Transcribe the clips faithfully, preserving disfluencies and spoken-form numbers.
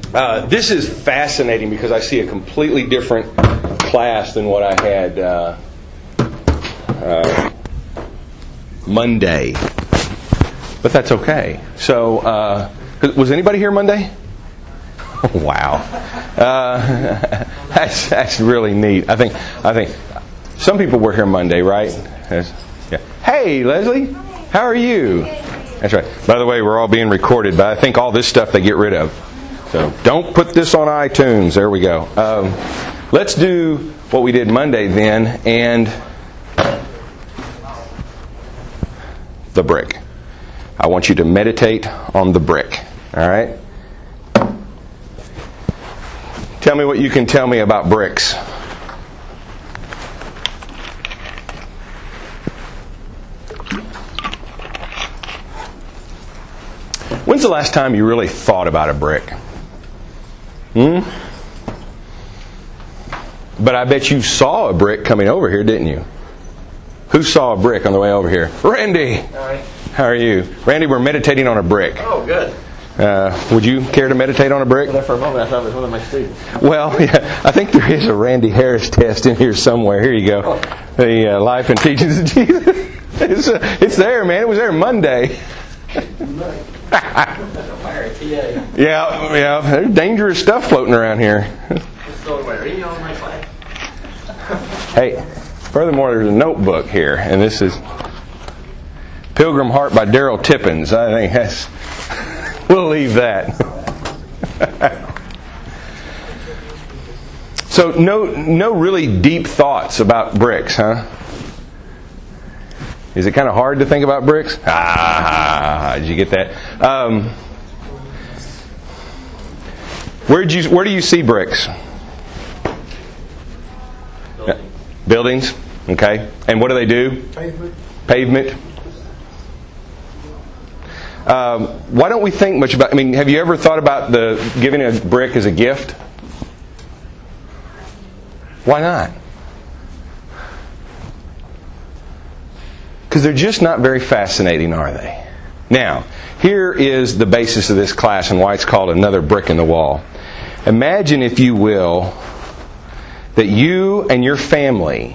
Uh, this is fascinating because I see a completely different class than what I had uh, uh, Monday. But that's okay. So, uh, was anybody here Monday? Oh, wow. Uh, that's that's really neat. I think I think some people were here Monday, right? That's, yeah. Hey, Leslie, how are you? That's right. By the way, we're all being recorded, but I think all this stuff they get rid of. So don't put this on iTunes. There we go. Um, let's do what we did Monday then, and the brick. I want you to meditate on the brick. All right? Tell me what you can tell me about bricks. When's the last time you really thought about a brick? Hmm? But I bet you saw a brick coming over here, didn't you? Who saw a brick on the way over here? Randy! All right. How are you? Randy, we're meditating on a brick. Oh, good. Uh, would you care to meditate on a brick? Well, for a moment, I thought it was one of my students. Well, yeah, I think there is a Randy Harris test in here somewhere. Here you go. Oh. The uh, Life and Teachings of Jesus. It's, uh, it's there, man. It was there Monday. Yeah, yeah. There's dangerous stuff floating around here. Hey, furthermore, there's a notebook here, and this is Pilgrim Heart by Daryl Tippins. I think that's... We'll leave that. So, no, no really deep thoughts about bricks, huh? Is it kind of hard to think about bricks? Ah, did you get that? Um, where did you? Where do you see bricks? Building. Buildings. Okay. And what do they do? Pavement. Pavement. Um, why don't we think much about? I mean, have you ever thought about the giving a brick as a gift? Why not? Because they're just not very fascinating, are they? Now, here is the basis of this class and why it's called Another Brick in the Wall. Imagine, if you will, that you and your family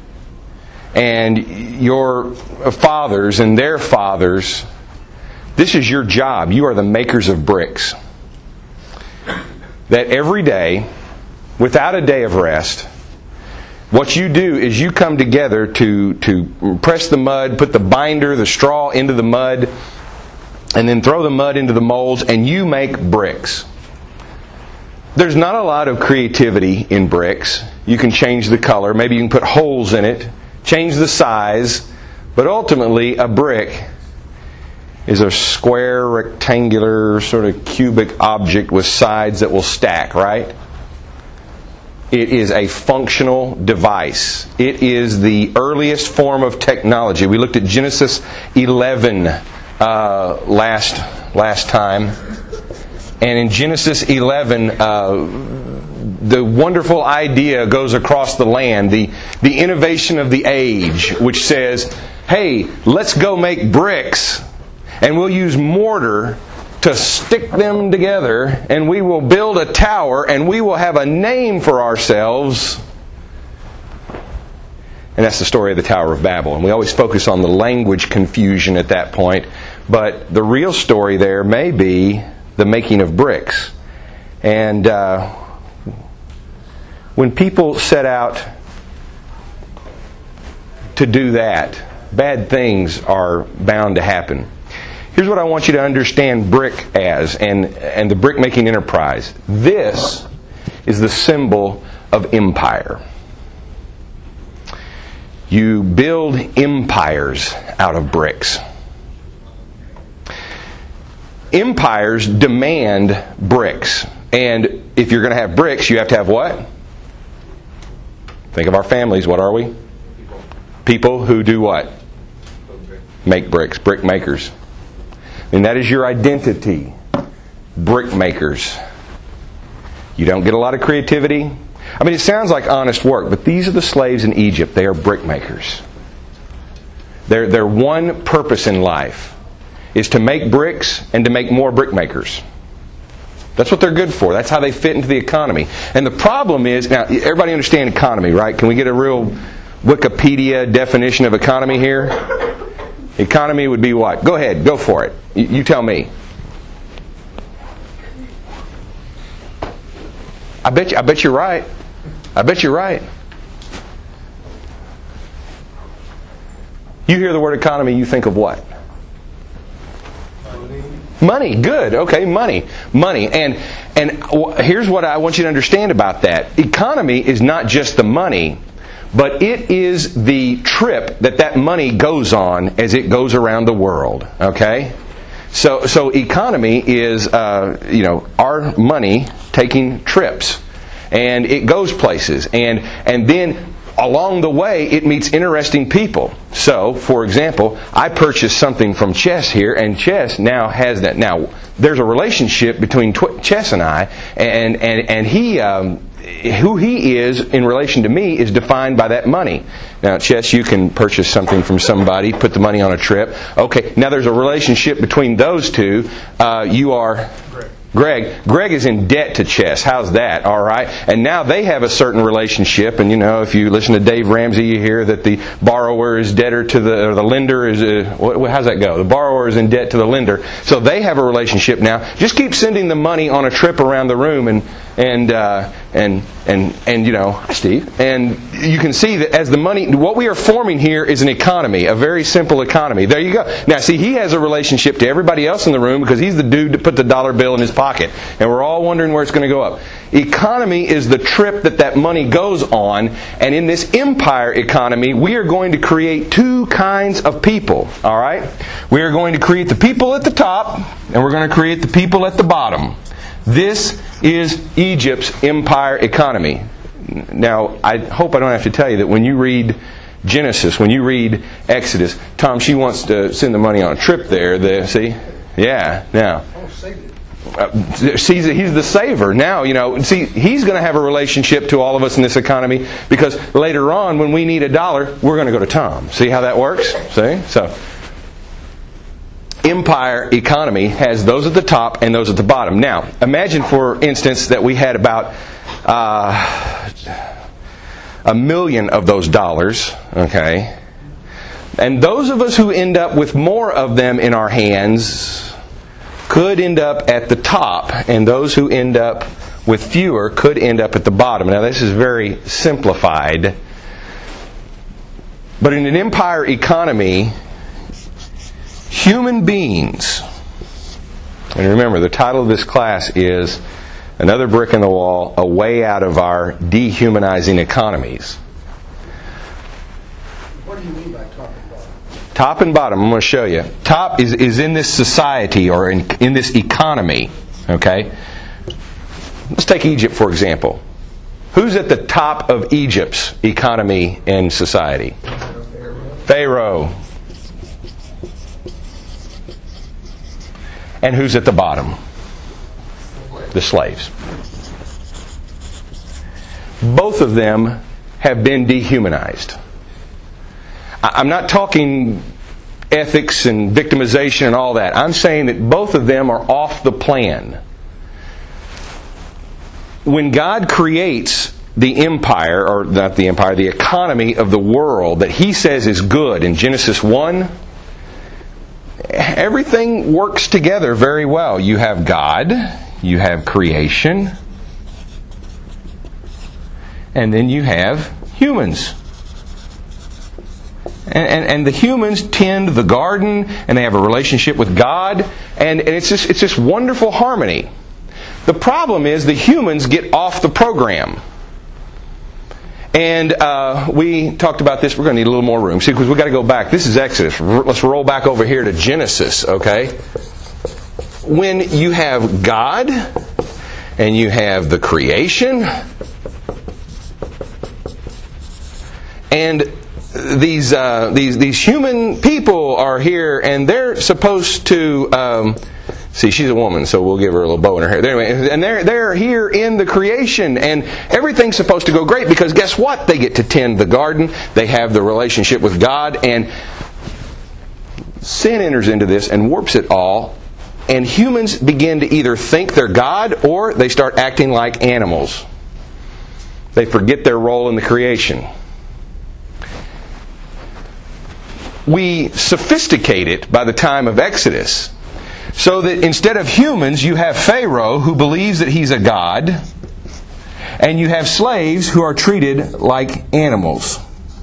and your fathers and their fathers, this is your job. You are the makers of bricks. That every day, without a day of rest, what you do is you come together to, to press the mud, put the binder, the straw into the mud, and then throw the mud into the molds, and you make bricks. There's not a lot of creativity in bricks. You can change the color, maybe you can put holes in it, change the size, but ultimately a brick is a square, rectangular, sort of cubic object with sides that will stack, right? It is a functional device. It is the earliest form of technology. We looked at Genesis eleven uh, last last time, and in Genesis eleven, uh, the wonderful idea goes across the land, the the innovation of the age, which says, "Hey, let's go make bricks, and we'll use mortar to stick them together, and we will build a tower, and we will have a name for ourselves." And that's the story of the Tower of Babel. And we always focus on the language confusion at that point. But the real story there may be the making of bricks. And uh, when people set out to do that, bad things are bound to happen. Here's what I want you to understand brick as, and, and the brick-making enterprise. This is the symbol of empire. You build empires out of bricks. Empires demand bricks. And if you're going to have bricks, you have to have what? Think of our families. What are we? People. People who do what? Make bricks. Brick makers. And that is your identity. Brick makers. You don't get a lot of creativity. I mean, it sounds like honest work, but these are the slaves in Egypt. They are brick makers. Their, their one purpose in life is to make bricks and to make more brick makers. That's what they're good for. That's how they fit into the economy. And the problem is, now, everybody understand economy, right? Can we get a real Wikipedia definition of economy here? Economy would be what? Go ahead, go for it. You, you tell me. I bet you, I bet you're right. I bet you're right. You hear the word economy, you think of what? Money. Money. Good. Okay, money. Money. And and here's what I want you to understand about that. Economy is not just the money, but it is the trip that that money goes on as it goes around the world. Okay? So so economy is uh, you know, our money taking trips. And it goes places. And and then along the way, it meets interesting people. So, for example, I purchased something from Chess here, and Chess now has that. Now, there's a relationship between Tw- Chess and I, and and and he, um, who he is in relation to me, is defined by that money. Now, Chess, you can purchase something from somebody, put the money on a trip. Okay, now there's a relationship between those two. Uh, you are. Greg. Greg is in debt to Chess. How's that? All right. And now they have a certain relationship. And you know, if you listen to Dave Ramsey, you hear that the borrower is debtor to the, or the lender is, uh, what, how's that go? The borrower is in debt to the lender. So they have a relationship now. Just keep sending the money on a trip around the room, and and uh, and and and you know, hi Steve. And you can see that as the money, what we are forming here is an economy, a very simple economy. There you go. Now, see, he has a relationship to everybody else in the room because he's the dude that put the dollar bill in his pocket, and we're all wondering where it's going to go up. Economy is the trip that that money goes on, and in this empire economy, we are going to create two kinds of people. All right, we are going to create the people at the top, and we're going to create the people at the bottom. This is Egypt's empire economy. Now, I hope I don't have to tell you that when you read Genesis, when you read Exodus, Tom, she wants to send the money on a trip there. there see? Yeah, now. Uh, see, he's the saver. Now, you know, see, he's going to have a relationship to all of us in this economy because later on, when we need a dollar, we're going to go to Tom. See how that works? See? So, empire economy has those at the top and those at the bottom. Now, imagine, for instance, that we had about uh, a million of those dollars, okay? And those of us who end up with more of them in our hands could end up at the top, and those who end up with fewer could end up at the bottom. Now, this is very simplified. But in an empire economy, human beings, and remember, the title of this class is Another Brick in the Wall, A Way Out of Our Dehumanizing Economies. What do you mean by top and bottom? Top and bottom, I'm going to show you. Top is, is in this society, or in, in this economy. Okay? Let's take Egypt, for example. Who's at the top of Egypt's economy and society? Pharaoh. And who's at the bottom? The slaves. Both of them have been dehumanized. I'm not talking ethics and victimization and all that. I'm saying that both of them are off the plan. When God creates the empire, or not the empire, the economy of the world that He says is good in Genesis one, everything works together very well. You have God, you have creation, and then you have humans. And, and, and the humans tend the garden, and they have a relationship with God, and, and it's just, it's just wonderful harmony. The problem is the humans get off the program. And uh, we talked about this. We're going to need a little more room. See, because we've got to go back. This is Exodus. Let's roll back over here to Genesis, okay? When you have God, and you have the creation, and these uh, these these human people are here, and they're supposed to... Um, See, she's a woman, so we'll give her a little bow in her hair. Anyway, and they're they're here in the creation, and everything's supposed to go great because guess what? They get to tend the garden. They have the relationship with God, and sin enters into this and warps it all And humans begin to either think they're God or they start acting like animals. They forget their role in the creation. We sophisticate it by the time of Exodus, so that instead of humans, you have Pharaoh who believes that he's a god, and you have slaves who are treated like animals.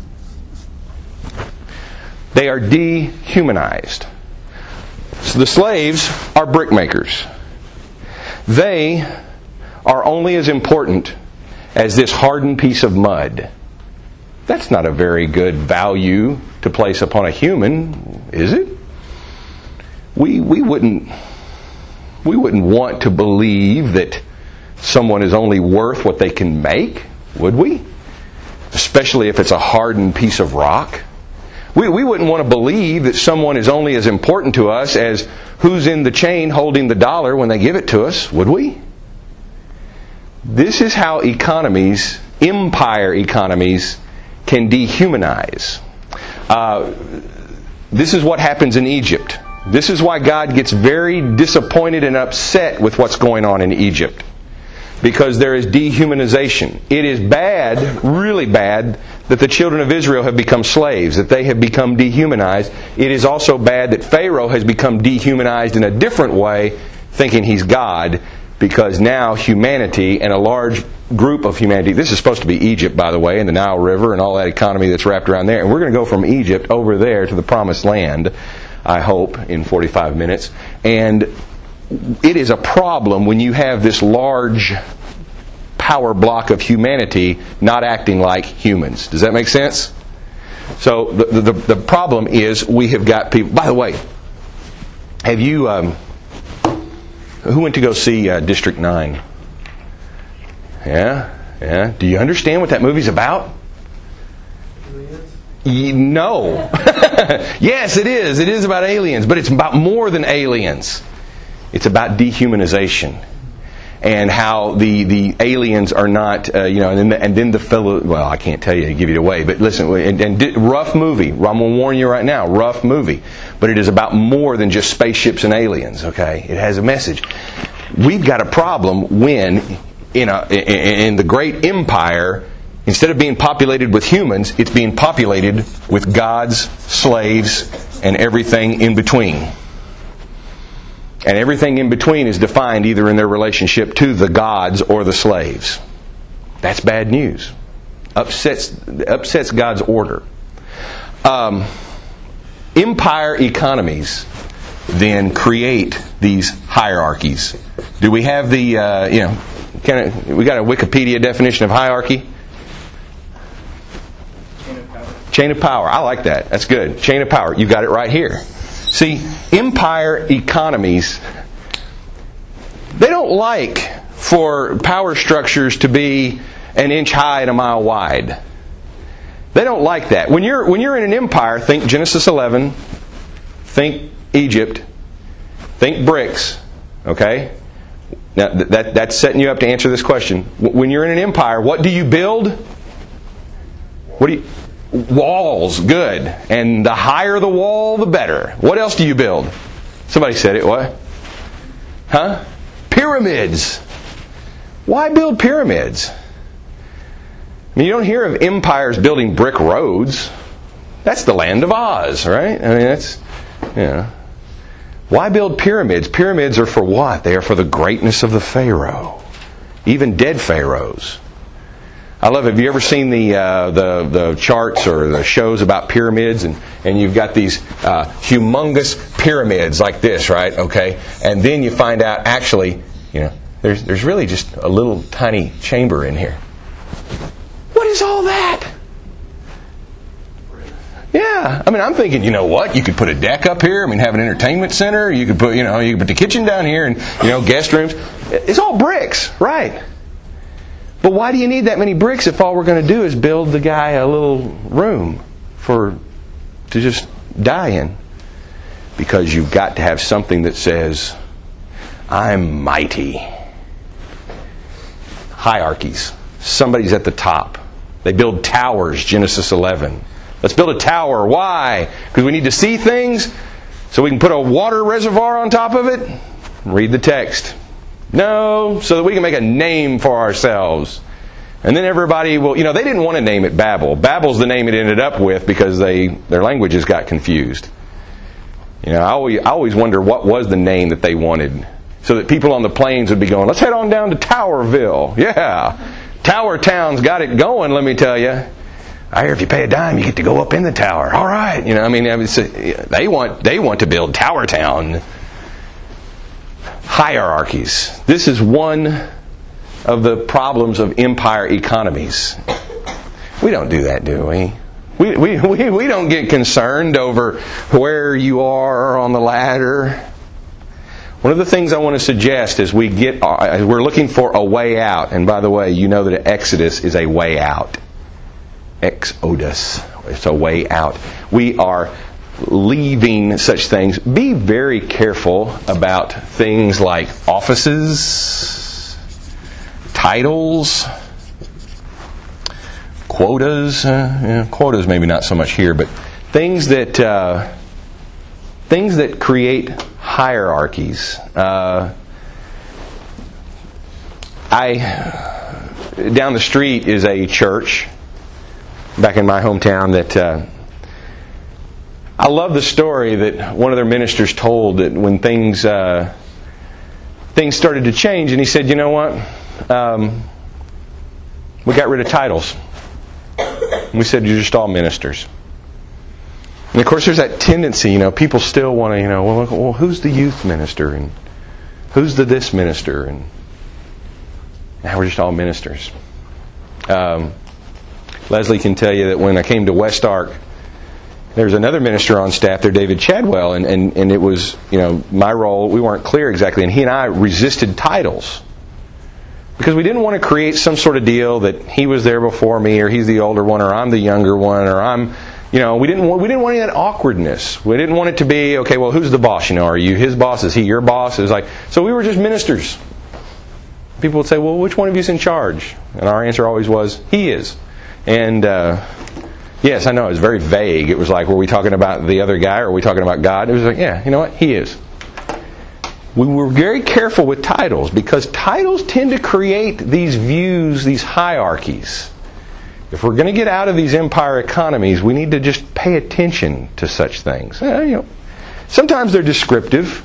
They are dehumanized. So the slaves are brickmakers. They are only as important as this hardened piece of mud. That's not a very good value to place upon a human, is it? We we wouldn't we wouldn't want to believe that someone is only worth what they can make, would we? Especially if it's a hardened piece of rock. We we wouldn't want to believe that someone is only as important to us as who's in the chain holding the dollar when they give it to us, would we? This is how economies, empire economies, can dehumanize. Uh, this is what happens in Egypt. This is why God gets very disappointed and upset with what's going on in Egypt. Because there is dehumanization. It is bad, really bad, that the children of Israel have become slaves, that they have become dehumanized. It is also bad that Pharaoh has become dehumanized in a different way, thinking he's God, because now humanity and a large group of humanity, this is supposed to be Egypt, by the way, and the Nile River and all that economy that's wrapped around there, and we're going to go from Egypt over there to the Promised Land, I hope, in forty-five minutes. And it is a problem when you have this large power block of humanity not acting like humans. Does that make sense? So the the, the problem is we have got people... By the way, have you... Um, who went to go see uh, District nine? Yeah? Yeah? Do you understand what that movie's about? You, no. Yes, it is. It is about aliens, but it's about more than aliens. It's about dehumanization. And how the, the aliens are not, uh, you know, and then, the, and then the fellow, well, I can't tell you to give it away, but listen, and, and di- rough movie. I'm going to warn you right now, rough movie. But it is about more than just spaceships and aliens, okay? It has a message. We've got a problem when, in, a, in, in the great empire, instead of being populated with humans, it's being populated with gods, slaves, and everything in between. And everything in between is defined either in their relationship to the gods or the slaves. That's bad news. Upsets upsets God's order. Um, empire economies then create these hierarchies. Do we have the uh, you know? Kind of, we got a Wikipedia definition of hierarchy. Chain of power. Chain of power. I like that. That's good. Chain of power. You got it right here. See, empire economies, they don't like for power structures to be an inch high and a mile wide. They don't like that. When you're when you're in an empire, think Genesis eleven, think Egypt, think bricks, okay? Now that that's setting you up to answer this question. When you're in an empire, what do you build? What do you Walls, good. And the higher the wall, the better. What else do you build? Somebody said it, what? Huh? Pyramids. Why build pyramids? I mean, you don't hear of empires building brick roads. That's the land of Oz, right? I mean, that's, you know. Why build pyramids? Pyramids are for what? They are for the greatness of the Pharaoh. Even dead pharaohs. I love it. Have you ever seen the uh, the the charts or the shows about pyramids, and, and you've got these uh, humongous pyramids like this, right? Okay, and then you find out actually, you know, there's there's really just a little tiny chamber in here. What is all that? Yeah, I mean, I'm thinking, you know what? You could put a deck up here. I mean, have an entertainment center. You could put, you know, you could put the kitchen down here, and you know, guest rooms. It's all bricks, right? But why do you need that many bricks if all we're going to do is build the guy a little room for to just die in? Because you've got to have something that says, I'm mighty. Hierarchies. Somebody's at the top. They build towers, Genesis eleven. Let's build a tower. Why? Because we need to see things so we can put a water reservoir on top of it? Read the text. No, so that we can make a name for ourselves. And then everybody will, you know, they didn't want to name it Babel. Babel's the name it ended up with because they their languages got confused. You know, I always, I always wonder what was the name that they wanted. So that people on the plains would be going, let's head on down to Towerville. Yeah, Tower Town's got it going, let me tell you. I hear if you pay a dime, you get to go up in the tower. All right. You know, I mean, it's, they want they want to build Tower Town. Hierarchies. This is one of the problems of empire economies. We don't do that, do we? We, we, we, we don't get concerned over where you are on the ladder. One of the things I want to suggest is we get, as we're looking for a way out, and by the way, you know that Exodus is a way out. Exodus. It's a way out. We are leaving such things. Be very careful about things like offices, titles, quotas. Uh, yeah, quotas maybe not so much here, but things that uh, things that create hierarchies. Uh, I down the street is a church back in my hometown that uh, I love the story that one of their ministers told that when things uh, things started to change, and he said, "You know what? Um, we got rid of titles. We said you're just all ministers." And of course, there's that tendency, you know, people still want to, you know, well, well, who's the youth minister and who's the this minister, and now we're just all ministers. Um, Leslie can tell you that when I came to West Ark, there was another minister on staff there, David Chadwell, and, and, and it was, you know, my role, we weren't clear exactly, and he and I resisted titles. Because we didn't want to create some sort of deal that he was there before me, or he's the older one, or I'm the younger one, or I'm, you know, we didn't want, we didn't want any of that awkwardness. We didn't want it to be, okay, well, who's the boss? You know, are you his boss? Is he your boss? It was like, so we were just ministers. People would say, well, which one of you is in charge? And our answer always was, he is. And, uh, yes, I know, it was very vague. It was like, were we talking about the other guy, or were we talking about God? It was like, yeah, you know what? He is. We were very careful with titles, because titles tend to create these views, these hierarchies. If we're going to get out of these empire economies, we need to just pay attention to such things. Uh, you know, sometimes they're descriptive.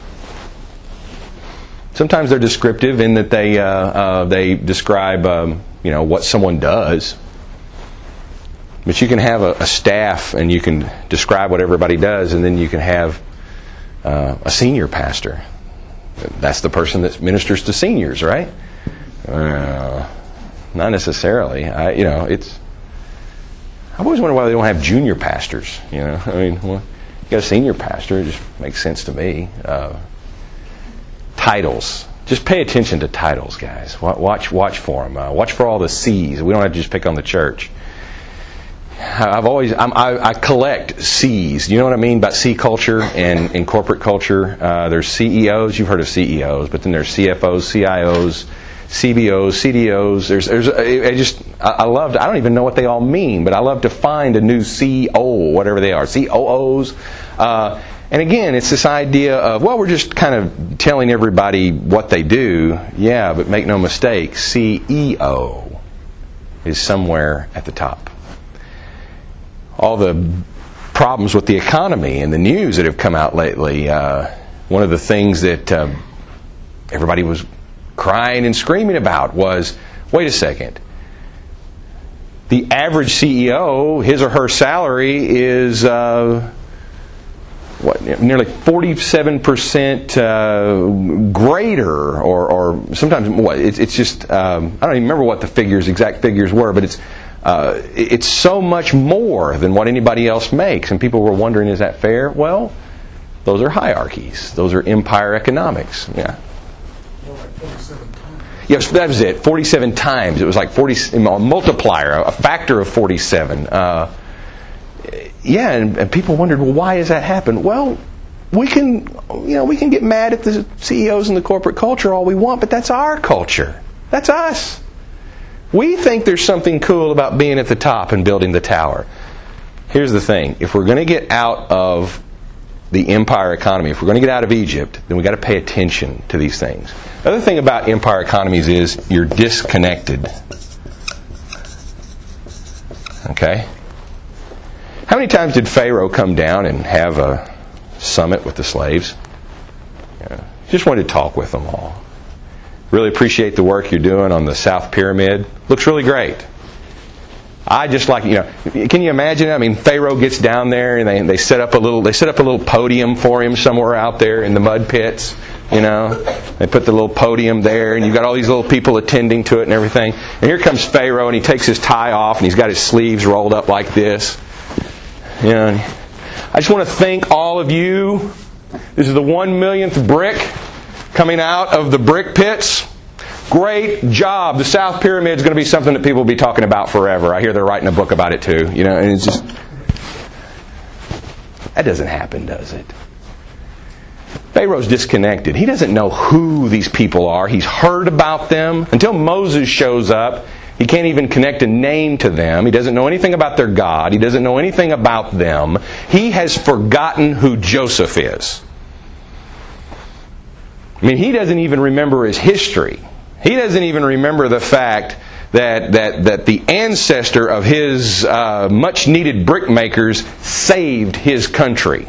Sometimes they're descriptive in that they uh, uh, they describe um, you know, what someone does. But you can have a, a staff, and you can describe what everybody does, and then you can have uh, a senior pastor. That's the person that ministers to seniors, right? Uh, not necessarily. I, you know, it's. I've always wondered why they don't have junior pastors. You know, I mean, well, you got a senior pastor. It just makes sense to me. Uh, titles. Just pay attention to titles, guys. Watch, watch for them. Uh, watch for all the C's. We don't have to just pick on the church. I've always I'm, I, I collect C's. You know what I mean about C culture and, and corporate culture? Uh, there's C E Os. You've heard of C E Os, but then there's C F Os, C I Os, C B Os, C D Os. There's there's I just I, I love to, I don't even know what they all mean, but I love to find a new C O, whatever they are, C O Os. Uh, and again, it's this idea of, well, we're just kind of telling everybody what they do. Yeah, but make no mistake, C E O is somewhere at the top. All the problems with the economy and the news that have come out lately, uh, one of the things that uh, everybody was crying and screaming about was, wait a second, the average C E O, his or her salary is uh, what, nearly forty-seven percent uh, greater, or, or sometimes what? It's, it's just um, I don't even remember what the figures, exact figures were, but it's. Uh, it's so much more than what anybody else makes. And people were wondering, is that fair? Well, those are hierarchies. Those are empire economics. Yeah. More like forty-seven times. Yes, that was it. forty-seven times. It was like forty, a multiplier, a factor of forty-seven. Uh, yeah, and, and people wondered, well, why does that happen? Well, we can, you know, we can get mad at the C E Os and the corporate culture all we want, but that's our culture. That's us. We think there's something cool about being at the top and building the tower. Here's the thing. If we're going to get out of the empire economy, if we're going to get out of Egypt, then we've got to pay attention to these things. The other thing about empire economies is you're disconnected. Okay? How many times did Pharaoh come down and have a summit with the slaves? Yeah. Just wanted to talk with them all. Really appreciate the work you're doing on the South Pyramid. Looks really great. I just like, you know, can you imagine? I mean, Pharaoh gets down there and they they set up a little they set up a little podium for him somewhere out there in the mud pits. You know, they put the little podium there, and you've got all these little people attending to it and everything. And here comes Pharaoh, and he takes his tie off, and he's got his sleeves rolled up like this. You know, I just want to thank all of you. This is the one millionth brick coming out of the brick pits. Great job. The South Pyramid is going to be something that people will be talking about forever. I hear they're writing a book about it too. You know, and it's just that doesn't happen, does it? Pharaoh's disconnected. He doesn't know who these people are. He's heard about them. Until Moses shows up, he can't even connect a name to them. He doesn't know anything about their God. He doesn't know anything about them. He has forgotten who Joseph is. I mean, he doesn't even remember his history. He doesn't even remember the fact that that, that the ancestor of his uh, much-needed brickmakers saved his country.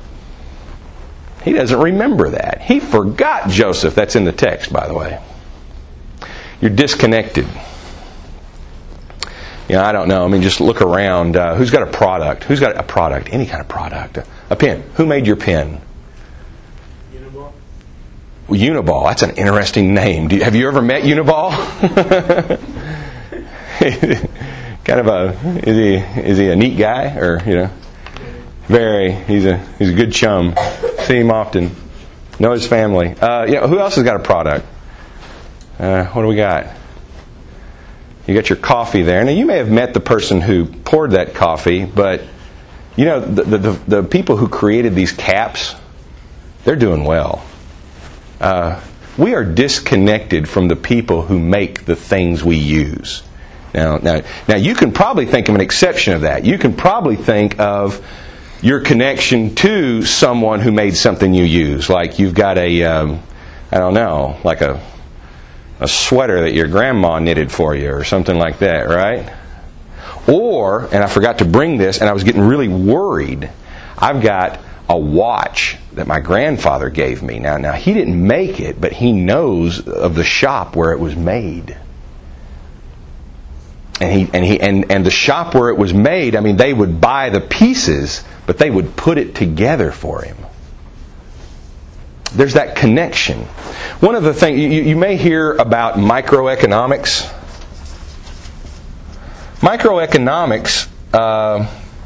He doesn't remember that. He forgot Joseph. That's in the text, by the way. You're disconnected. You know, I don't know. I mean, just look around. Uh, who's got a product? Who's got a product? Any kind of product. A pen. Who made your pen? Uniball. Uniball. That's an interesting name. Do you, have you ever met Uniball? kind of a is he is he a neat guy, or you know? Very. He's a he's a good chum. See him often. Know his family. Uh, you know, who else has got a product? Uh, what do we got? You got your coffee there. Now you may have met the person who poured that coffee, but you know the the, the people who created these caps, they're doing well. Uh, we are disconnected from the people who make the things we use. Now, now, now you can probably think of an exception of that. You can probably think of your connection to someone who made something you use. Like you've got a, um, I don't know, like a a sweater that your grandma knitted for you or something like that, right? Or, and I forgot to bring this, and I was getting really worried, I've got a watch that my grandfather gave me. Now, now he didn't make it, but he knows of the shop where it was made. And he and he and, and the shop where it was made, I mean, they would buy the pieces, but they would put it together for him. There's that connection. One of the things, you, you may hear about microeconomics. Microeconomics uh,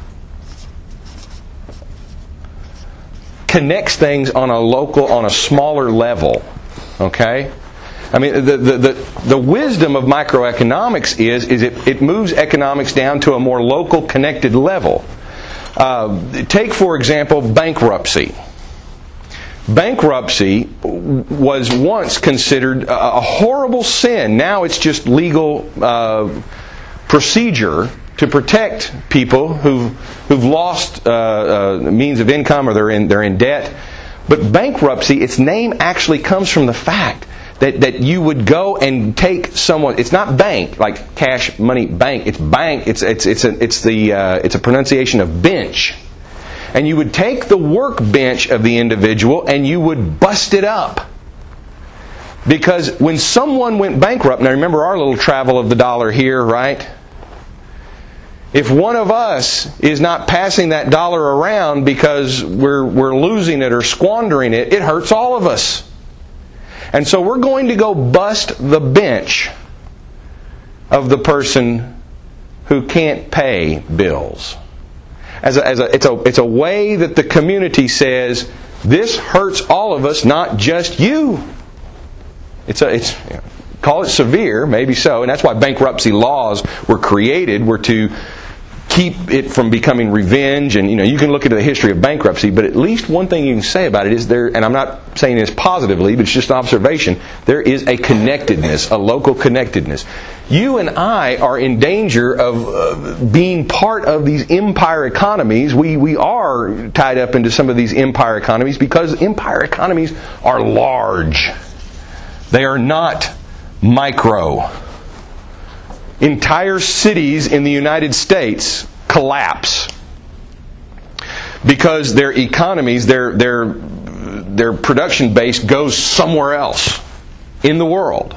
connects things on a local, on a smaller level. Okay? I mean, the, the, the, the wisdom of microeconomics is, is it, it moves economics down to a more local, connected level. Uh, take, for example, bankruptcy. Bankruptcy was once considered a horrible sin. Now it's just legal uh, procedure to protect people who've who've lost uh, uh, means of income, or they're in they're in debt. But bankruptcy, its name actually comes from the fact that that you would go and take someone. It's not bank like cash money bank. It's bank. It's it's it's a it's the uh, it's a pronunciation of bench. And you would take the workbench of the individual and you would bust it up. Because when someone went bankrupt, now remember our little travel of the dollar here, right? If one of us is not passing that dollar around because we're we're losing it or squandering it, it hurts all of us. And so we're going to go bust the bench of the person who can't pay bills. As a, as a, it's a it's a way that the community says, this hurts all of us, not just you. It's a it's call it severe, maybe so, and that's why bankruptcy laws were created, were to keep it from becoming revenge, and you know you can look into the history of bankruptcy, but at least one thing you can say about it is there, and I'm not saying this positively, but it's just an observation, there is a connectedness, a local connectedness. You and I are in danger of uh, being part of these empire economies. We we are tied up into some of these empire economies because empire economies are large. They are not micro. Entire cities in the United States collapse because their economies, their their their production base goes somewhere else in the world.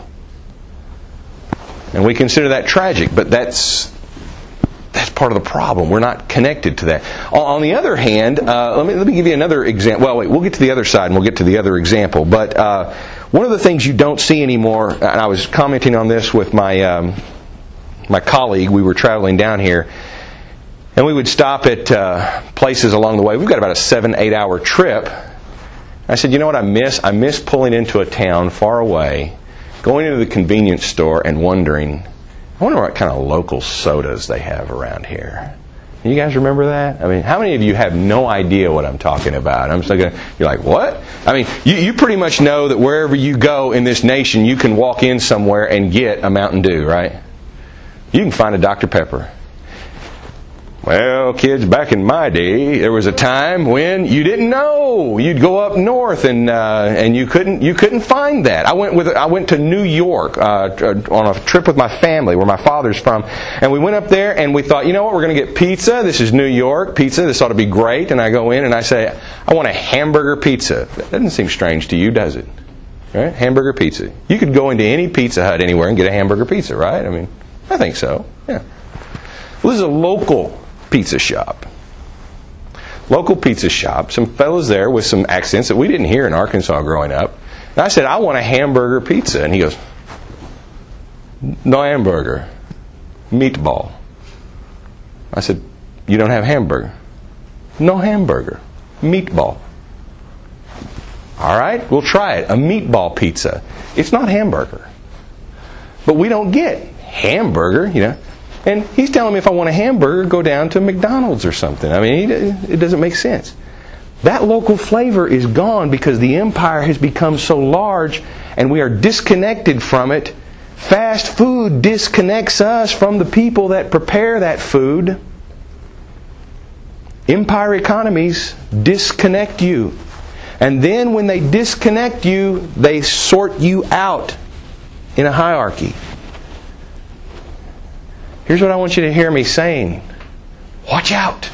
And we consider that tragic, but that's that's part of the problem. We're not connected to that. On the other hand, uh, let me let me give you another example. Well, wait, we'll get to the other side and we'll get to the other example. But uh, one of the things you don't see anymore, and I was commenting on this with my um, my colleague. We were traveling down here, and we would stop at uh, places along the way. We've got about a seven, eight hour trip. I said, you know what I miss? I miss pulling into a town far away, going into the convenience store and wondering, I wonder what kind of local sodas they have around here. You guys remember that? I mean, how many of you have no idea what I'm talking about? I'm still gonna, you're like, what? I mean, you, you pretty much know that wherever you go in this nation, you can walk in somewhere and get a Mountain Dew, right? You can find a Doctor Pepper. Well, kids, back in my day, there was a time when you didn't know. You'd go up north and uh, and you couldn't you couldn't find that. I went with I went to New York uh, on a trip with my family, where my father's from, and we went up there and we thought, you know what, we're going to get pizza. This is New York pizza. This ought to be great. And I go in and I say, I want a hamburger pizza. That doesn't seem strange to you, does it? Right? Hamburger pizza. You could go into any Pizza Hut anywhere and get a hamburger pizza, right? I mean, I think so. Yeah. Well, this is a local pizza shop. Local pizza shop. Some fellas there with some accents that we didn't hear in Arkansas growing up. And I said, I want a hamburger pizza. And he goes, no hamburger. Meatball. I said, you don't have hamburger? No hamburger. Meatball. All right, we'll try it. A meatball pizza. It's not hamburger. But we don't get hamburger, you know. And he's telling me if I want a hamburger, go down to McDonald's or something. I mean, it doesn't make sense. That local flavor is gone because the empire has become so large and we are disconnected from it. Fast food disconnects us from the people that prepare that food. Empire economies disconnect you. And then when they disconnect you, they sort you out in a hierarchy. Here's what I want you to hear me saying. Watch out.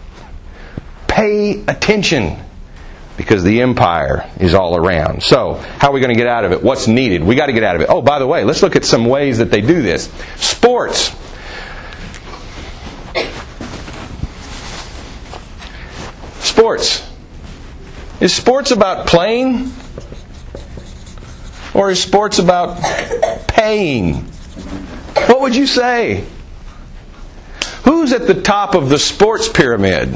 Pay attention. Because the empire is all around. So, how are we going to get out of it? What's needed? We got to get out of it. Oh, by the way, let's look at some ways that they do this. Sports. Sports. Is sports about playing? Or is sports about paying? What would you say? Who's at the top of the sports pyramid?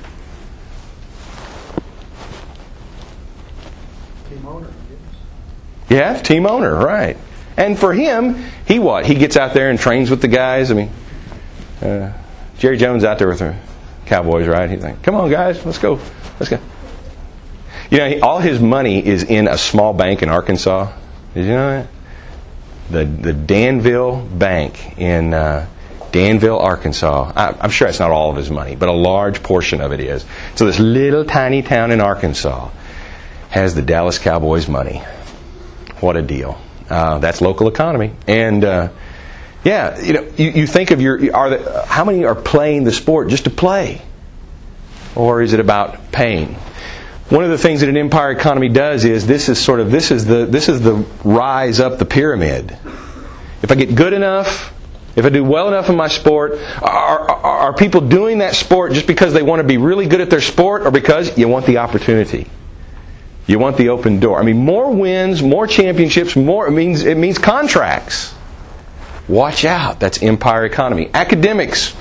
Team owner. Yeah, team owner, right. And for him, he what? He gets out there and trains with the guys. I mean, uh, Jerry Jones out there with the Cowboys, right? He's like, come on, guys, let's go. Let's go. You know, he, all his money is in a small bank in Arkansas. Did you know that? The the Danville Bank in uh, Danville, Arkansas. I, I'm sure it's not all of his money, but a large portion of it is. So this little tiny town in Arkansas has the Dallas Cowboys money. What a deal! Uh, that's local economy. And uh, yeah, you know, you, you think of your are the, how many are playing the sport just to play, or is it about paying? One of the things that an empire economy does is this is sort of this is the this is the rise up the pyramid. If I get good enough, if I do well enough in my sport, are, are, are people doing that sport just because they want to be really good at their sport, or because you want the opportunity? You want the open door. I mean, more wins, more championships, more it means it means contracts. Watch out, that's empire economy. Academics.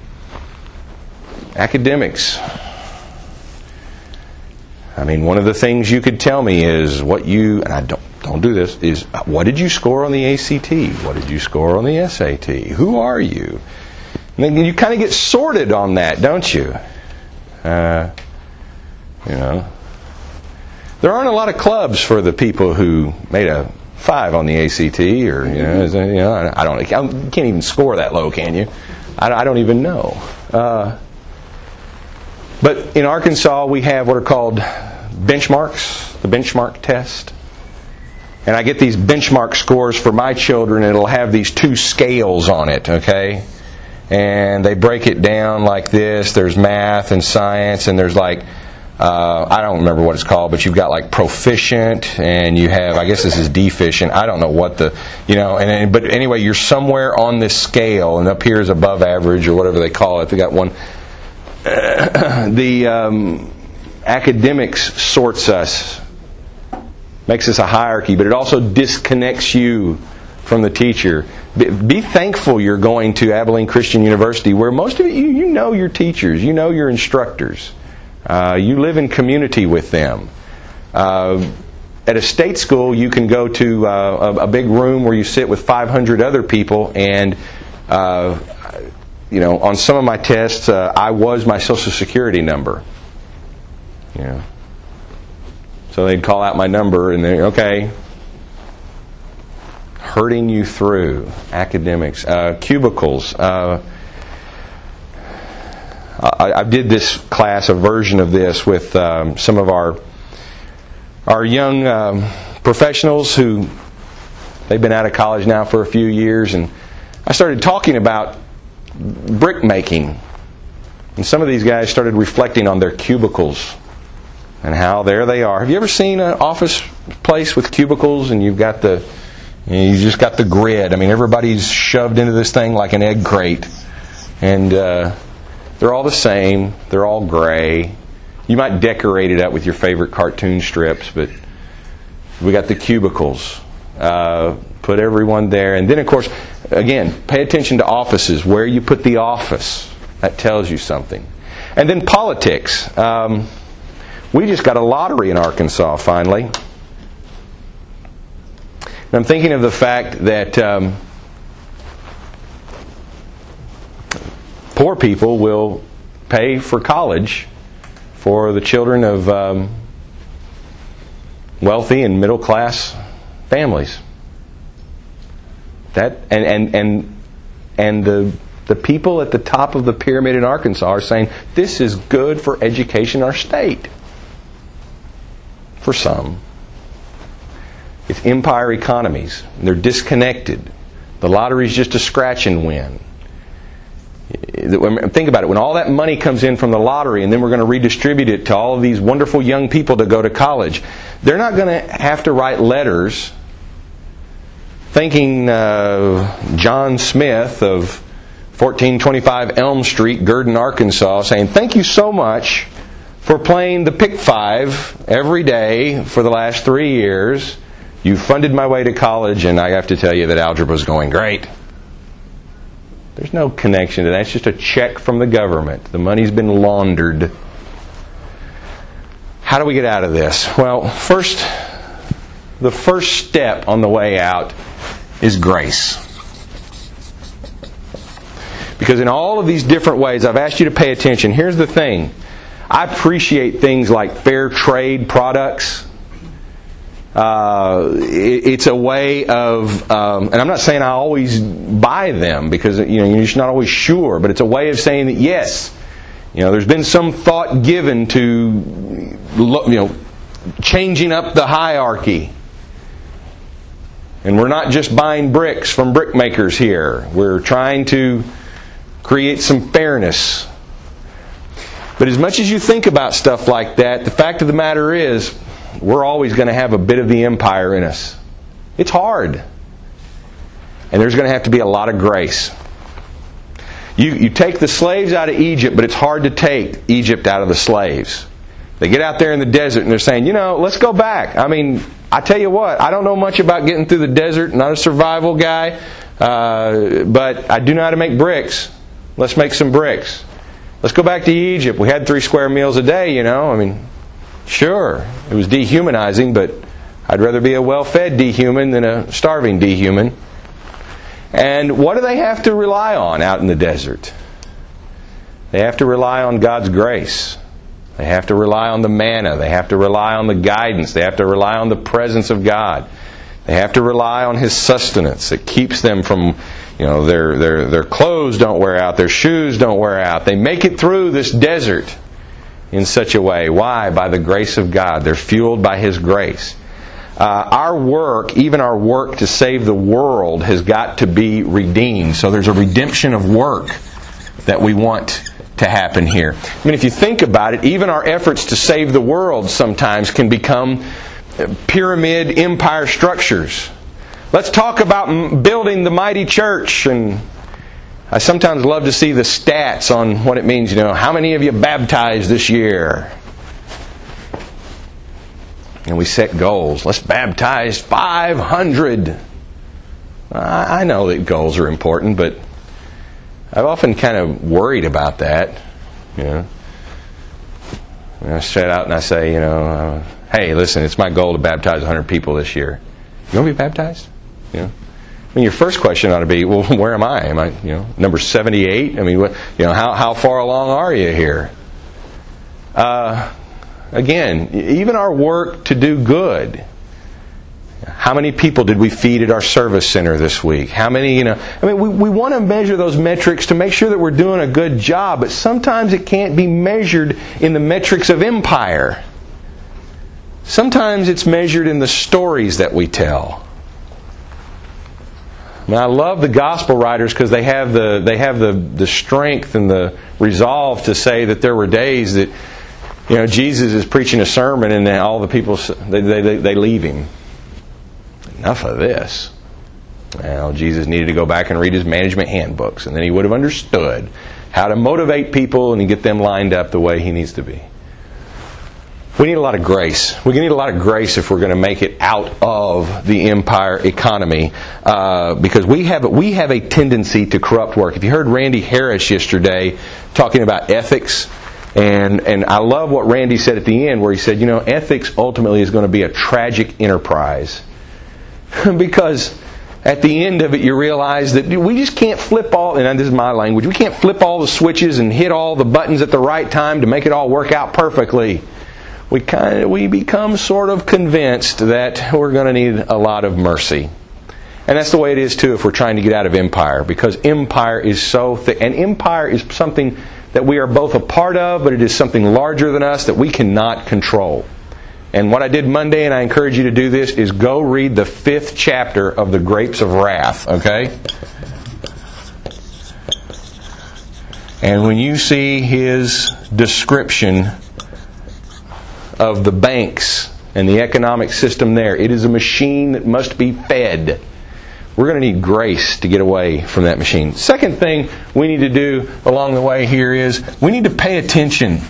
Academics. I mean, one of the things you could tell me is what you, and I don't don't do this, is what did you score on the A C T? What did you score on the S A T? Who are you? And then you kind of get sorted on that, don't you? Uh, you know. There aren't a lot of clubs for the people who made a five on the A C T, or you know, you know I don't. You can't even score that low, can you? I, I don't even know. Uh, but in Arkansas, we have what are called benchmarks, the benchmark test. And I get these benchmark scores for my children, and it'll have these two scales on it, okay? And they break it down like this. There's math and science, and there's like, uh, I don't remember what it's called, but you've got like proficient, and you have, I guess this is deficient. I don't know what the, you know, and but anyway, you're somewhere on this scale, and up here is above average, or whatever they call it. They got one. the um, academics sorts us, makes us a hierarchy, but it also disconnects you from the teacher. Be, be thankful you're going to Abilene Christian University, where most of it, you, you know your teachers, you know your instructors. Uh, you live in community with them. Uh, at a state school, you can go to uh, a, a big room where you sit with five hundred other people, and uh, you know, on some of my tests, uh, I was my Social Security number. You know, so they'd call out my number, and they okay, herding you through academics, uh, cubicles. Uh, I, I did this class, a version of this, with um, some of our our young um, professionals who they've been out of college now for a few years, and I started talking about brick making, and some of these guys started reflecting on their cubicles and how there they are. Have you ever seen an office place with cubicles, and you've got the you just got the grid? I mean, everybody's shoved into this thing like an egg crate, and uh, they're all the same. They're all gray. You might decorate it up with your favorite cartoon strips, but we got the cubicles. Uh, put everyone there. And then, of course, again, pay attention to offices. Where you put the office, that tells you something. And then politics. Um, we just got a lottery in Arkansas, finally. And I'm thinking of the fact that um, poor people will pay for college for the children of um, wealthy and middle class families. That and and and and the the people at the top of the pyramid in Arkansas are saying this is good for education in our state. For some, it's empire economies. They're disconnected. The lottery's just a scratch and win. Think about it. When all that money comes in from the lottery, and then we're going to redistribute it to all of these wonderful young people to go to college, they're not going to have to write letters thanking uh, John Smith of fourteen twenty-five Elm Street, Gurdon, Arkansas, saying, "Thank you so much for playing the Pick Five every day for the last three years. You funded my way to college, and I have to tell you that algebra is going great." There's no connection to that. It's just a check from the government. The money's been laundered. How do we get out of this? Well, first, the first step on the way out is grace. Because in all of these different ways, I've asked you to pay attention. Here's the thing. I appreciate things like fair trade products. Uh, it, it's a way of, um, and I'm not saying I always buy them, because you know you're just not always sure, but it's a way of saying that yes, you know, there's been some thought given to, you know, changing up the hierarchy. And we're not just buying bricks from brick makers here. We're trying to create some fairness. But as much as you think about stuff like that, the fact of the matter is, we're always going to have a bit of the empire in us. It's hard. And there's going to have to be a lot of grace. You, you take the slaves out of Egypt, but it's hard to take Egypt out of the slaves. They get out there in the desert and they're saying, you know, let's go back. I mean, I tell you what, I don't know much about getting through the desert. Not a survival guy. Uh, but I do know how to make bricks. Let's make some bricks. Let's go back to Egypt. We had three square meals a day, you know. I mean, sure, it was dehumanizing, but I'd rather be a well-fed dehuman than a starving dehuman. And what do they have to rely on out in the desert? They have to rely on God's grace. They have to rely on the manna. They have to rely on the guidance. They have to rely on the presence of God. They have to rely on His sustenance. It keeps them from, you know, their, their, their clothes don't wear out. Their shoes don't wear out. They make it through this desert in such a way. Why? By the grace of God. They're fueled by His grace. Uh, our work, even our work to save the world, has got to be redeemed. So there's a redemption of work that we want to happen here. I mean, if you think about it, even our efforts to save the world sometimes can become pyramid empire structures. Let's talk about building the mighty church. And I sometimes love to see the stats on what it means. You know, how many of you baptized this year? And we set goals. Let's baptize five hundred. I know that goals are important, but I've often kind of worried about that. You know, and I set out and I say, you know, uh, hey, listen, it's my goal to baptize one hundred people this year. You want to be baptized? You know, I mean, your first question ought to be, well, where am I? Am I, you know, number seventy-eight? I mean, what, you know, how how far along are you here? Uh, again, even our work to do good. How many people did we feed at our service center this week? How many, you know, I mean, we, we want to measure those metrics to make sure that we're doing a good job, but sometimes it can't be measured in the metrics of empire. Sometimes it's measured in the stories that we tell. Now, I love the gospel writers because they have the they have the, the strength and the resolve to say that there were days that, you know, Jesus is preaching a sermon and then all the people, they they, they leave Him. Enough of this. Well, Jesus needed to go back and read His management handbooks, and then He would have understood how to motivate people and get them lined up the way He needs to be. We need a lot of grace. We need a lot of grace if we're going to make it out of the empire economy, uh, because we have we have a tendency to corrupt work. If you heard Randy Harris yesterday talking about ethics, and and I love what Randy said at the end, where he said, you know, ethics ultimately is going to be a tragic enterprise. Because at the end of it, you realize that we just can't flip all, and this is my language, we can't flip all the switches and hit all the buttons at the right time to make it all work out perfectly. We kind of, we become sort of convinced that we're going to need a lot of mercy. And that's the way it is too if we're trying to get out of empire, because empire is so thick. And empire is something that we are both a part of, but it is something larger than us that we cannot control. And what I did Monday, and I encourage you to do this, is go read the fifth chapter of the Grapes of Wrath, okay? And when you see his description of the banks and the economic system there, it is a machine that must be fed. We're going to need grace to get away from that machine. Second thing we need to do along the way here is we need to pay attention.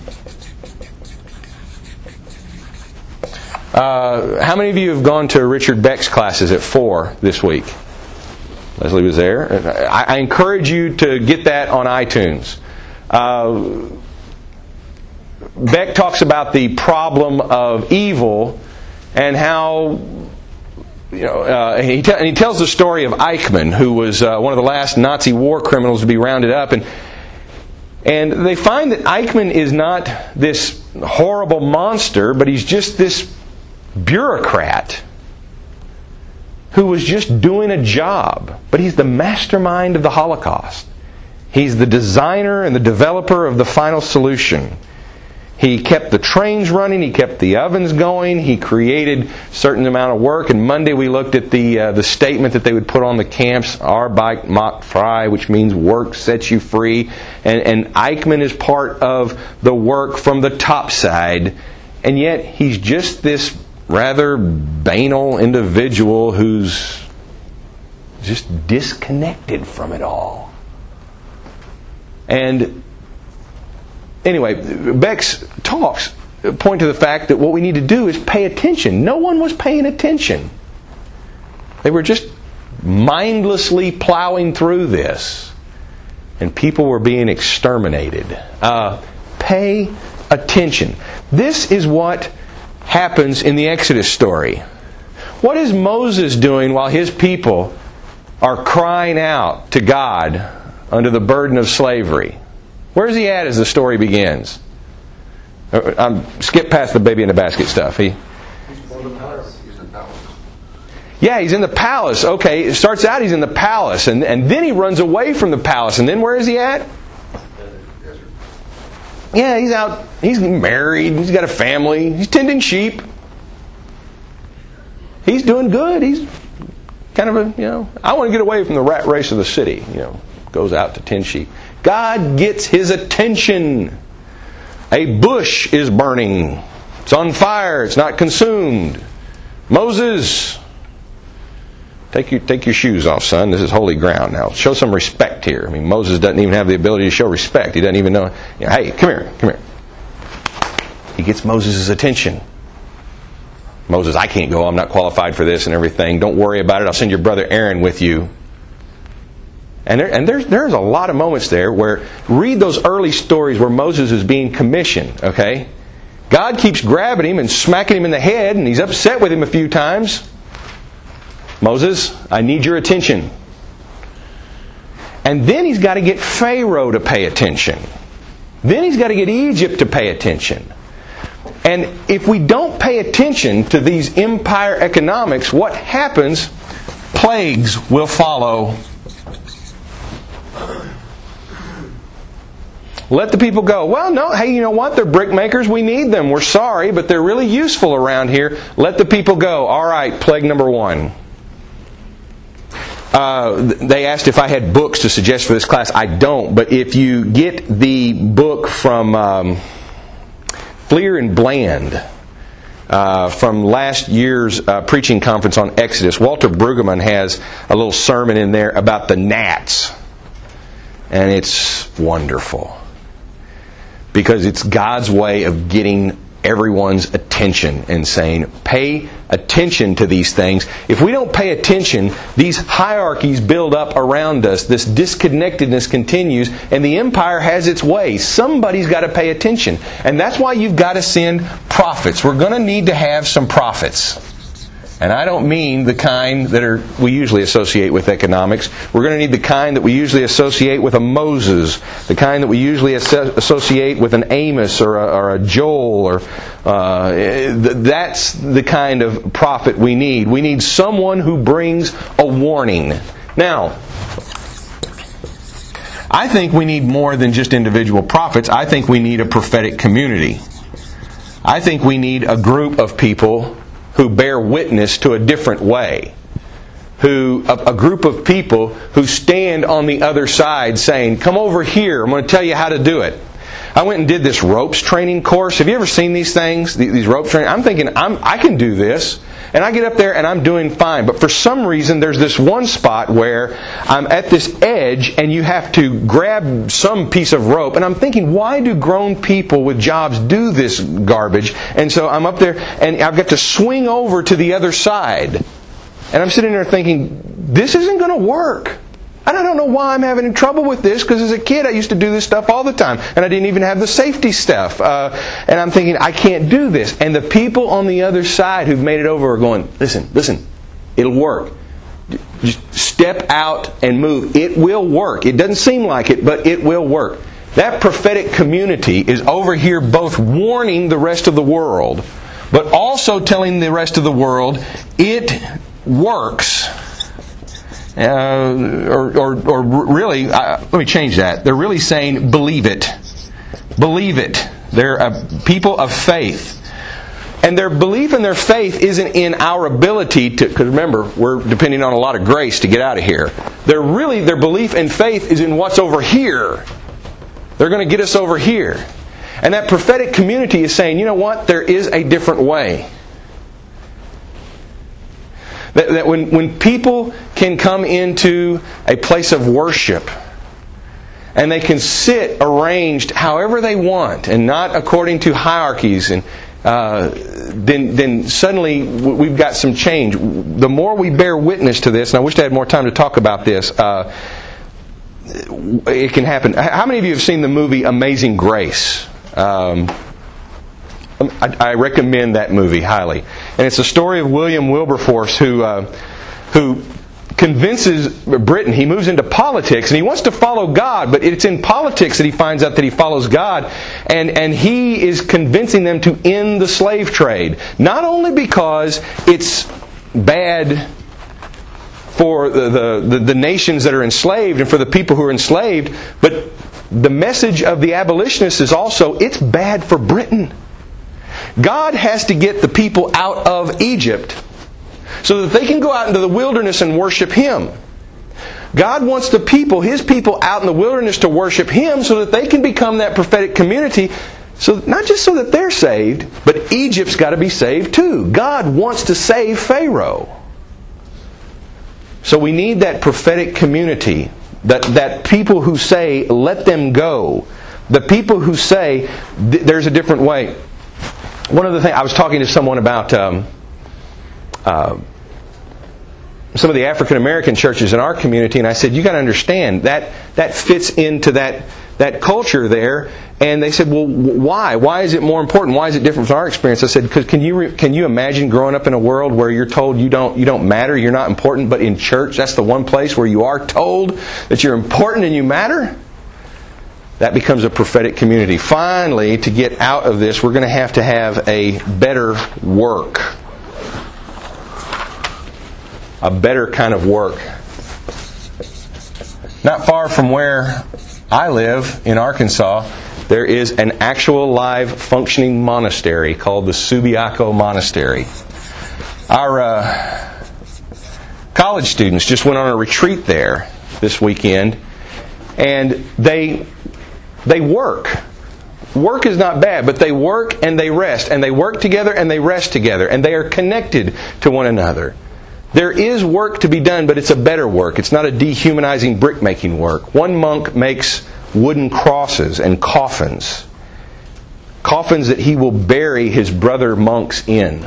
Uh, how many of you have gone to Richard Beck's classes at four this week? Leslie was there. I, I encourage you to get that on iTunes. Uh, Beck talks about the problem of evil and how, you know, uh, he, te- and he tells the story of Eichmann, who was uh, one of the last Nazi war criminals to be rounded up, and and they find that Eichmann is not this horrible monster, but he's just this bureaucrat who was just doing a job. But he's the mastermind of the Holocaust. He's the designer and the developer of the final solution. He kept the trains running. He kept the ovens going. He created a certain amount of work. And Monday we looked at the uh, the statement that they would put on the camps, Arbeit macht frei, which means work sets you free. And, and Eichmann is part of the work from the top side. And yet he's just this rather banal individual who's just disconnected from it all. And anyway, Beck's talks point to the fact that what we need to do is pay attention. No one was paying attention. They were just mindlessly plowing through this. And people were being exterminated. Uh, pay attention. This is what happens in the Exodus story. What is Moses doing while his people are crying out to God under the burden of slavery? Where's he at as the story begins? I'm skip past the baby in the basket stuff. He, yeah, he's in the palace. Okay, it starts out he's in the palace, and, and then he runs away from the palace. And then where is he at? Yeah, he's out. He's married. He's got a family. He's tending sheep. He's doing good. He's kind of a, you know, I want to get away from the rat race of the city. You know, goes out to tend sheep. God gets his attention. A bush is burning. It's on fire. It's not consumed. Moses, take your take your shoes off, son. This is holy ground now. Show some respect here. I mean, Moses doesn't even have the ability to show respect. He doesn't even know. You know, hey, come here, come here. He gets Moses' attention. Moses, I can't go. I'm not qualified for this and everything. Don't worry about it. I'll send your brother Aaron with you. And there, and there's there's a lot of moments there where read those early stories where Moses is being commissioned. Okay, God keeps grabbing him and smacking him in the head, and he's upset with him a few times. Moses, I need your attention. And then he's got to get Pharaoh to pay attention. Then he's got to get Egypt to pay attention. And if we don't pay attention to these empire economics, what happens? Plagues will follow. Let the people go. Well, no, hey, you know what? They're brick makers. We need them. We're sorry, but they're really useful around here. Let the people go. All right, plague number one. Uh, they asked if I had books to suggest for this class. I don't, but if you get the book from um, Fleer and Bland uh, from last year's uh, preaching conference on Exodus, Walter Brueggemann has a little sermon in there about the gnats. And it's wonderful. Because it's God's way of getting everyone's attention and saying, pay attention to these things. If we don't pay attention, these hierarchies build up around us. This disconnectedness continues, and the empire has its way. Somebody's got to pay attention. And that's why you've got to send prophets. We're going to need to have some prophets. And I don't mean the kind that are we usually associate with economics. We're going to need the kind that we usually associate with a Moses, the kind that we usually associate with an Amos or a, or a Joel. Or uh, that's the kind of prophet we need. We need someone who brings a warning. Now, I think we need more than just individual prophets. I think we need a prophetic community. I think we need a group of people who bear witness to a different way. Who a, a group of people who stand on the other side saying, come over here, I'm going to tell you how to do it. I went and did this ropes training course. Have you ever seen these things? These rope training? I'm thinking, I'm, I can do this. And I get up there and I'm doing fine. But for some reason, there's this one spot where I'm at this edge and you have to grab some piece of rope. And I'm thinking, why do grown people with jobs do this garbage? And so I'm up there and I've got to swing over to the other side. And I'm sitting there thinking, this isn't going to work. And I don't know why I'm having trouble with this, because as a kid I used to do this stuff all the time. And I didn't even have the safety stuff. Uh, and I'm thinking, I can't do this. And the people on the other side who've made it over are going, listen, listen, it'll work. Just step out and move. It will work. It doesn't seem like it, but it will work. That prophetic community is over here both warning the rest of the world, but also telling the rest of the world, it works. Uh, or, or, or really, uh, let me change that. They're really saying, believe it. Believe it. They're a people of faith. And their belief and their faith isn't in our ability to, because remember, we're depending on a lot of grace to get out of here. They're really, their belief and faith is in what's over here. They're going to get us over here. And that prophetic community is saying, you know what? There is a different way. That, that when, when people can come into a place of worship and they can sit arranged however they want and not according to hierarchies, and uh, then then suddenly we've got some change. The more we bear witness to this, and I wish I had more time to talk about this, uh, it can happen. How many of you have seen the movie Amazing Grace? Um, I, I recommend that movie highly. And it's the story of William Wilberforce, who uh, who convinces Britain. He moves into politics and he wants to follow God, but it's in politics that he finds out that he follows God, and, and he is convincing them to end the slave trade. Not only because it's bad for the, the, the, the nations that are enslaved and for the people who are enslaved, but the message of the abolitionists is also, it's bad for Britain. God has to get the people out of Egypt so that they can go out into the wilderness and worship Him. God wants the people, His people, out in the wilderness to worship Him so that they can become that prophetic community. So not just so that they're saved, but Egypt's got to be saved too. God wants to save Pharaoh. So we need that prophetic community, that, that people who say, let them go. The people who say, there's a different way. One of the things, I was talking to someone about um, uh, some of the African American churches in our community, and I said, you got to understand, that that fits into that that culture there. And they said, well, why? Why is it more important? Why is it different from our experience? I said, because can you re- can you imagine growing up in a world where you're told you don't you don't matter, you're not important, but in church, that's the one place where you are told that you're important and you matter? That becomes a prophetic community. Finally, to get out of this, we're going to have to have a better work. A better kind of work. Not far from where I live in Arkansas, there is an actual live functioning monastery called the Subiaco Monastery. Our uh, college students just went on a retreat there this weekend, and they they work. Work is not bad, but they work and they rest, and they work together and they rest together, and they are connected to one another. There is work to be done, but it's a better work. It's not a dehumanizing brick-making work. One monk makes wooden crosses and coffins. Coffins that he will bury his brother monks in.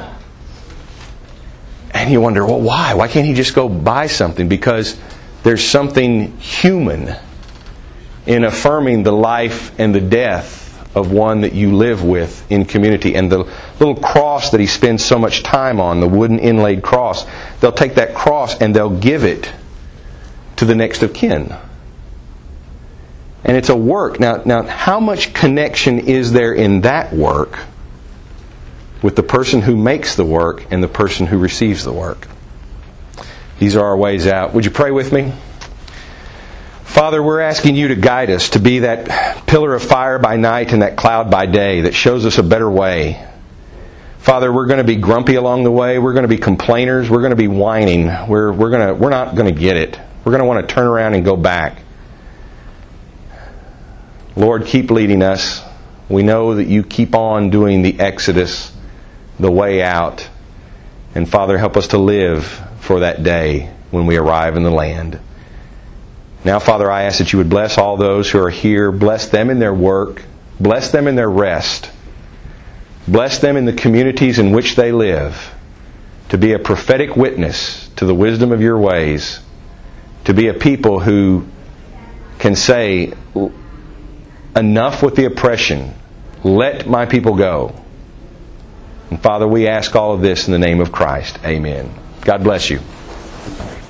And you wonder, well, why? Why can't he just go buy something? Because there's something human in affirming the life and the death of one that you live with in community. And the little cross that he spends so much time on, the wooden inlaid cross, they'll take that cross and they'll give it to the next of kin. And it's a work. Now, now, how much connection is there in that work with the person who makes the work and the person who receives the work? These are our ways out. Would you pray with me? Father, we're asking you to guide us to be that pillar of fire by night and that cloud by day that shows us a better way. Father, we're going to be grumpy along the way. We're going to be complainers. We're going to be whining. We're we're going to we're not going to get it. We're going to want to turn around and go back. Lord, keep leading us. We know that you keep on doing the exodus, the way out. And Father, help us to live for that day when we arrive in the land. Now, Father, I ask that you would bless all those who are here. Bless them in their work. Bless them in their rest. Bless them in the communities in which they live. To be a prophetic witness to the wisdom of your ways. To be a people who can say, enough with the oppression. Let my people go. And Father, we ask all of this in the name of Christ. Amen. God bless you.